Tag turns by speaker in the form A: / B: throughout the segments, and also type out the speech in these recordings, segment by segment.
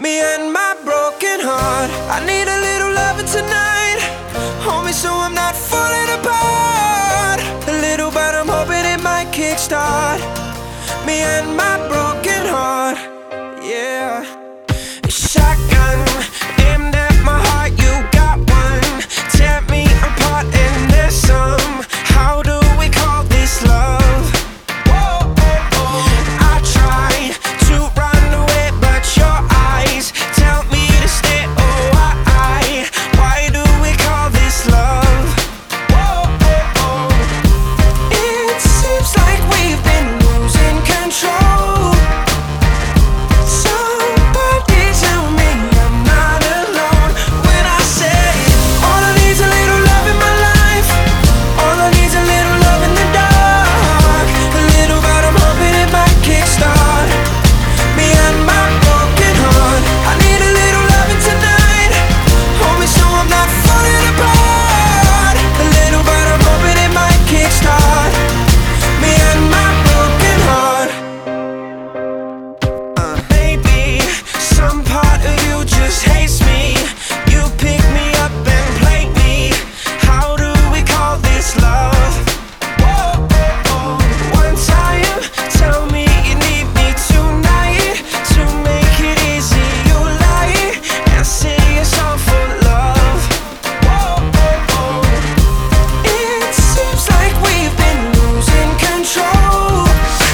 A: Me and my broken heart. I need a little loving tonight. Hold me so I'm not falling apart. A little, but I'm hoping it might kickstart me and my broken heart. Yeah. Shotgun aimed at my heart. You got one. Tear me apart and there's some. How do we call this love? Whoa, oh, oh. I try to run away, but your eyes tell me to stay. Oh, why do we call this love? Whoa, oh, oh. It seems like we've been losing control. Somebody tell me I'm not alone when I say all I need's a little love in my life. All I need's a little love in the dark. A little, but I'm hoping it might kickstart me and my broken heart. I need a little loving tonight. Hold me so I'm not falling apart. A little, but I'm hoping it might kickstart me and my broken heart. Maybe some part of you just hates me. You pick me up and play me. How do we call this love? Whoa, oh, oh. One time, tell me you need me tonight. To make it easy, you lie and say it's all for love. Whoa, oh, oh. It seems like we've been losing control.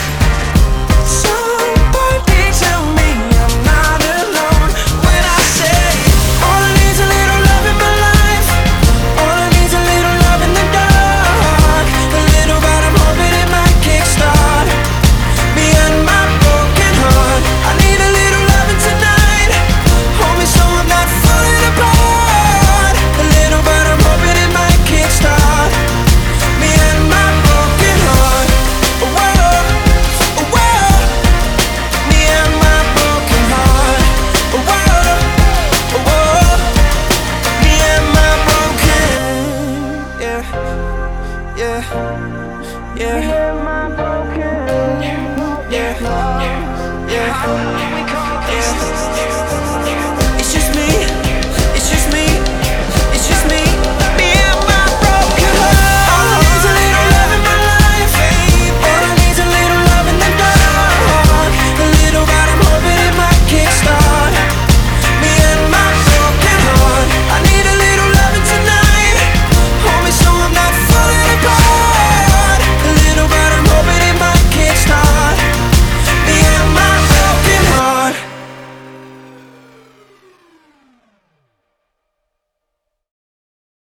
A: Somebody tell me I'm not alone when I say all I need's a little love in my life. All I need's a little love in the dark. A little, but I'm hoping it might kickstart me and my broken heart. I need a little loving tonight. Hold me so I'm not falling apart. A little, but I'm hoping it might kickstart me and my broken heart. Whoa, whoa. Me and my broken heart. Whoa, whoa. Me and my broken. Yeah, yeah, yeah. Yeah, yeah, yeah.